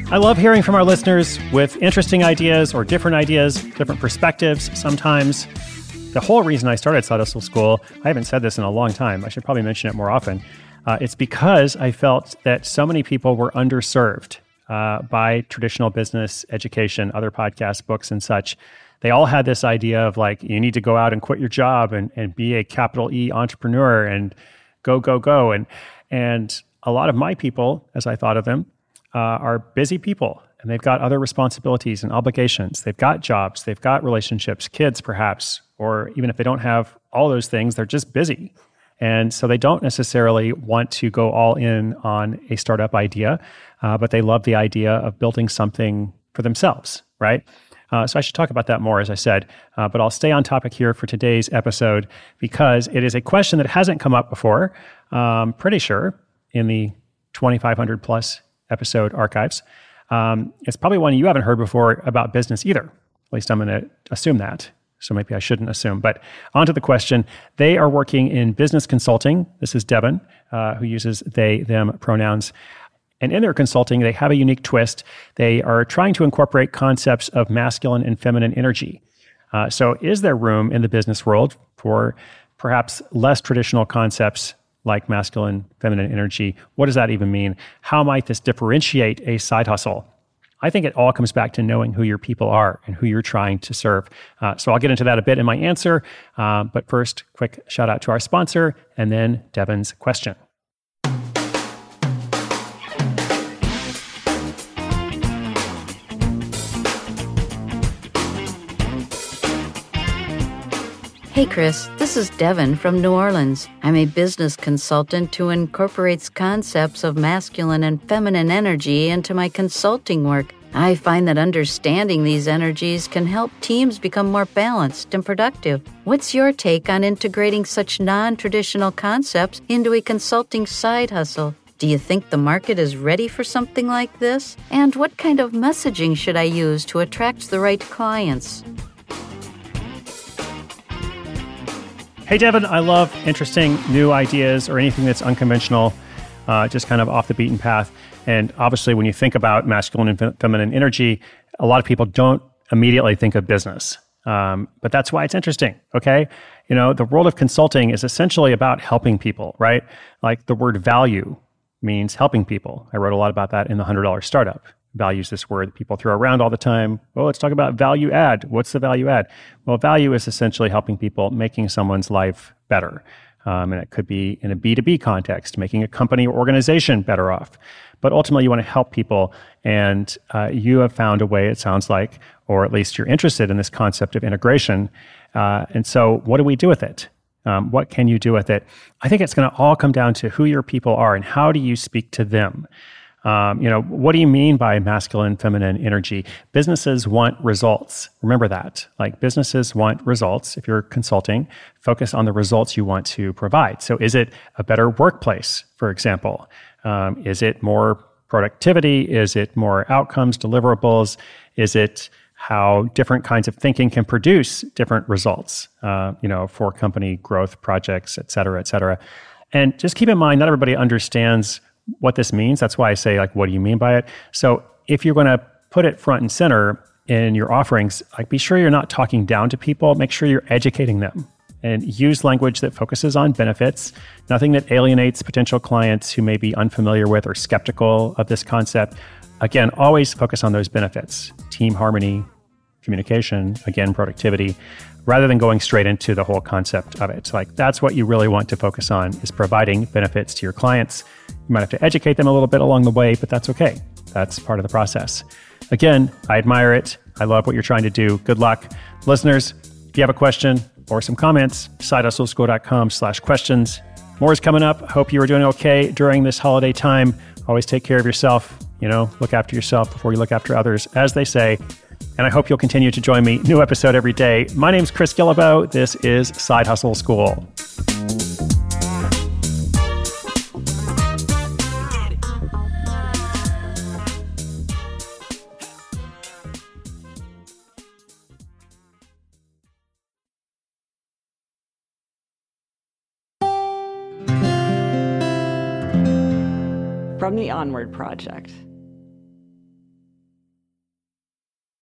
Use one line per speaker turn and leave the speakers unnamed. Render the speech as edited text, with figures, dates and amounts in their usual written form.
I love hearing from our listeners with interesting ideas or different perspectives sometimes. The whole reason I started Side Hustle School, I haven't said this in a long time. I should probably mention it more often. It's because I felt that so many people were underserved by traditional business education, other podcasts, books, and such. They all had this idea of like, you need to go out and quit your job and be a capital E entrepreneur and go. And a lot of my people, as I thought of them, are busy people, and they've got other responsibilities and obligations. They've got jobs, they've got relationships, kids perhaps, or even if they don't have all those things, they're just busy. And so they don't necessarily want to go all in on a startup idea, but they love the idea of building something for themselves, right? So I should talk about that more, as I said, but I'll stay on topic here for today's episode because it is a question that hasn't come up before, pretty sure, in the 2,500 plus episode archives. It's probably one you haven't heard before about business either. At least I'm going to assume that. So maybe I shouldn't assume. But on to the question. They are working in business consulting. This is Devin, who uses they, them pronouns. And in their consulting, they have a unique twist. They are trying to incorporate concepts of masculine and feminine energy. So is there room in the business world for perhaps less traditional concepts like masculine, feminine energy? What does that even mean? How might this differentiate a side hustle? I think it all comes back to knowing who your people are and who you're trying to serve. So I'll get into that a bit in my answer. But first, quick shout out to our sponsor, and then Devin's question.
Hey Chris, this is Devin from New Orleans. I'm a business consultant who incorporates concepts of masculine and feminine energy into my consulting work. I find that understanding these energies can help teams become more balanced and productive. What's your take on integrating such non-traditional concepts into a consulting side hustle? Do you think the market is ready for something like this? And what kind of messaging should I use to attract the right clients?
Hey, Devin, I love interesting new ideas or anything that's unconventional, just kind of off the beaten path. And obviously, when you think about masculine and feminine energy, a lot of people don't immediately think of business. But that's why it's interesting, okay? You know, the world of consulting is essentially about helping people, right? Like the word value means helping people. I wrote a lot about that in the $100 Startup. Value is this word that people throw around all the time. Well, let's talk about value add. What's the value add? Well, value is essentially helping people, making someone's life better. And it could be in a B2B context, making a company or organization better off. But ultimately, you want to help people. And you have found a way, it sounds like, or at least you're interested in this concept of integration. And so what do we do with it? What can you do with it? I think it's going to all come down to who your people are and how do you speak to them. What do you mean by masculine, feminine energy? Businesses want results. Remember that. Like businesses want results. If you're consulting, focus on the results you want to provide. So is it a better workplace, for example? Is it more productivity? Is it more outcomes, deliverables? Is it how different kinds of thinking can produce different results, for company growth projects, et cetera, et cetera. And just keep in mind, not everybody understands what this means. That's why I say, like, what do you mean by it? So if you're going to put it front and center in your offerings, like, be sure you're not talking down to people. Make sure you're educating them and use language that focuses on benefits, nothing that alienates potential clients who may be unfamiliar with or skeptical of this concept. Again, always focus on those benefits, team harmony, communication, again, productivity, rather than going straight into the whole concept of it. So like, that's what you really want to focus on, is providing benefits to your clients. You might have to educate them a little bit along the way, but that's okay. That's part of the process. Again, I admire it. I love what you're trying to do. Good luck. Listeners, if you have a question or some comments, sidehustleschool.com/questions. More is coming up. Hope you are doing okay during this holiday time. Always take care of yourself. Look after yourself before you look after others, as they say. And I hope you'll continue to join me. New episode every day. My name's Chris Guillebeau. This is Side Hustle School.
From the Onward Project.